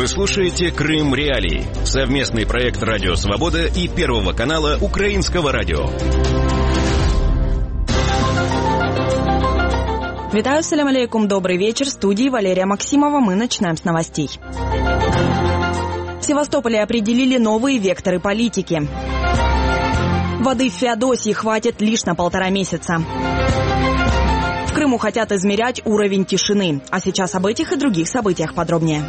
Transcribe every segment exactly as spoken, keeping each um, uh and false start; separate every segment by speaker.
Speaker 1: Вы слушаете «Крым Реалии» — совместный проект «Радио Свобода» и Первого канала Украинского радио.
Speaker 2: Витаю, салям алейкум, добрый вечер. В студии Валерия Максимова. Мы начинаем с новостей. В Севастополе определили новые векторы политики. Воды в Феодосии хватит лишь на полтора месяца. В Крыму хотят измерять уровень тишины. А сейчас об этих и других событиях подробнее.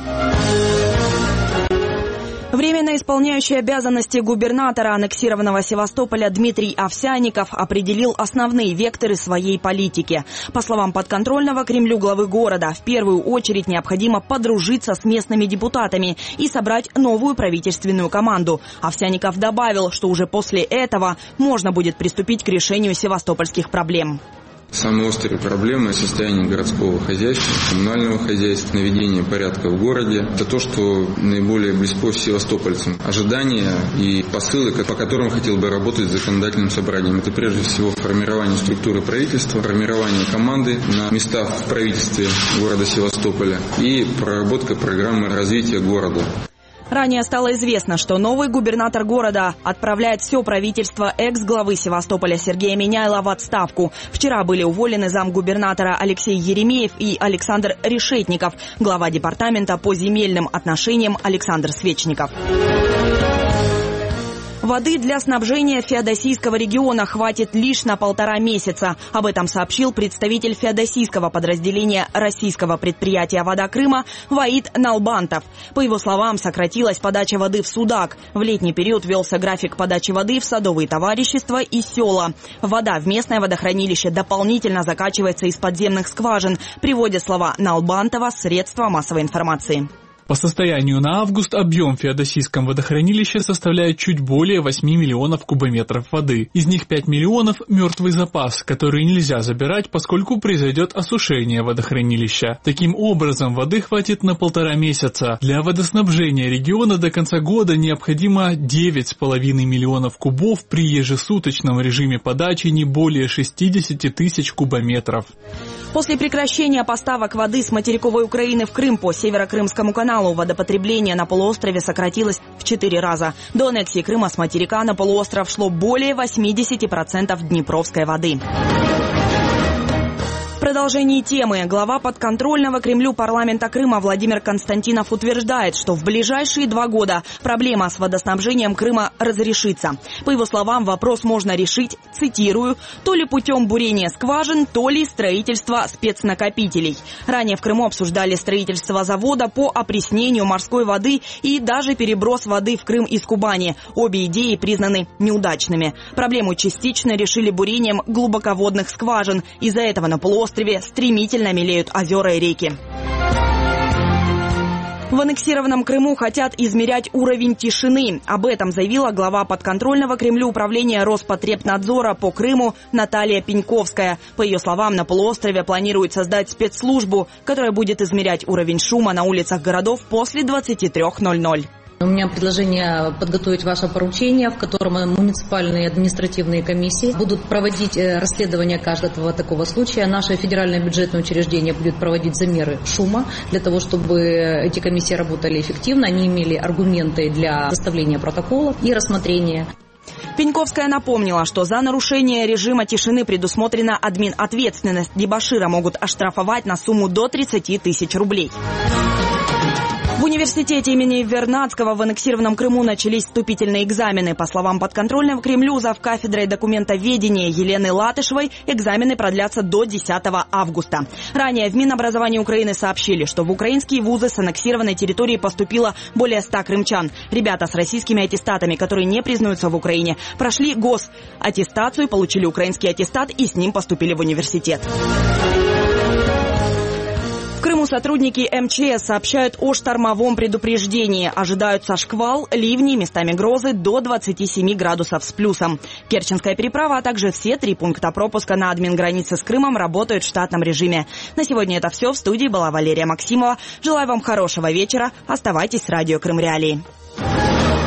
Speaker 2: Временно исполняющий обязанности губернатора аннексированного Севастополя Дмитрий Овсянников определил основные векторы своей политики. По словам подконтрольного Кремлю главы города, в первую очередь необходимо подружиться с местными депутатами и собрать новую правительственную команду. Овсянников добавил, что уже после этого можно будет приступить к решению севастопольских проблем.
Speaker 3: Самые острые проблемы – состояние городского хозяйства, коммунального хозяйства, наведение порядка в городе. Это то, что наиболее близко севастопольцам. Ожидания и посылы, по которым хотел бы работать с законодательным собранием. Это прежде всего формирование структуры правительства, формирование команды на местах в правительстве города Севастополя и проработка программы развития города.
Speaker 2: Ранее стало известно, что новый губернатор города отправляет все правительство экс-главы Севастополя Сергея Меняйла в отставку. Вчера были уволены замгубернатора Алексей Еремеев и Александр Решетников, глава департамента по земельным отношениям Александр Свечников. Воды для снабжения феодосийского региона хватит лишь на полтора месяца. Об этом сообщил представитель феодосийского подразделения российского предприятия «Вода Крыма» Ваид Налбантов. По его словам, сократилась подача воды в Судак. В летний период велся график подачи воды в садовые товарищества и села. Вода в местное водохранилище дополнительно закачивается из подземных скважин, приводят слова Налбантова средства массовой информации.
Speaker 4: По состоянию на август объем в Феодосийском водохранилище составляет чуть более восьми миллионов кубометров воды. Из них пять миллионов – мертвый запас, который нельзя забирать, поскольку произойдет осушение водохранилища. Таким образом, воды хватит на полтора месяца. Для водоснабжения региона до конца года необходимо девять с половиной миллионов кубов при ежесуточном режиме подачи не более шестидесяти тысяч кубометров.
Speaker 2: После прекращения поставок воды с материковой Украины в Крым по Северокрымскому каналу водопотребление на полуострове сократилось в четыре раза. До аннексии Крыма с материка на полуостров шло более восьмидесяти процентов днепровской воды. В продолжении темы глава подконтрольного Кремлю парламента Крыма Владимир Константинов утверждает, что в ближайшие два года проблема с водоснабжением Крыма разрешится. По его словам, вопрос можно решить, цитирую, то ли путем бурения скважин, то ли строительства спецнакопителей. Ранее в Крыму обсуждали строительство завода по опреснению морской воды и даже переброс воды в Крым из Кубани. Обе идеи признаны неудачными. Проблему частично решили бурением глубоководных скважин. Из-за этого на полуострове стремительно мелеют озера и реки. В аннексированном Крыму хотят измерять уровень тишины. Об этом заявила глава подконтрольного Кремлю управления Роспотребнадзора по Крыму Наталья Пеньковская. По ее словам, на полуострове планируют создать спецслужбу, которая будет измерять уровень шума на улицах городов после двадцати трёх ноль-ноль.
Speaker 5: У меня предложение подготовить ваше поручение, в котором муниципальные административные комиссии будут проводить расследование каждого такого случая. Наше федеральное бюджетное учреждение будет проводить замеры шума для того, чтобы эти комиссии работали эффективно, они имели аргументы для составления протоколов и рассмотрения.
Speaker 2: Пеньковская напомнила, что за нарушение режима тишины предусмотрена админответственность. Дебошира могут оштрафовать на сумму до тридцати тысяч рублей. В университете имени Вернадского в аннексированном Крыму начались вступительные экзамены. По словам подконтрольного Кремлю завкафедрой документоведения Елены Латышевой, экзамены продлятся до десятого августа. Ранее в Минобразования Украины сообщили, что в украинские вузы с аннексированной территории поступило более ста крымчан. Ребята с российскими аттестатами, которые не признаются в Украине, прошли госаттестацию, получили украинский аттестат и с ним поступили в университет. В Крыму сотрудники эм че эс сообщают о штормовом предупреждении. Ожидаются шквал, ливни, местами грозы до двадцати семи градусов с плюсом. Керченская переправа, а также все три пункта пропуска на админгранице с Крымом работают в штатном режиме. На сегодня это все. В студии была Валерия Максимова. Желаю вам хорошего вечера. Оставайтесь с радио Крым Реалии.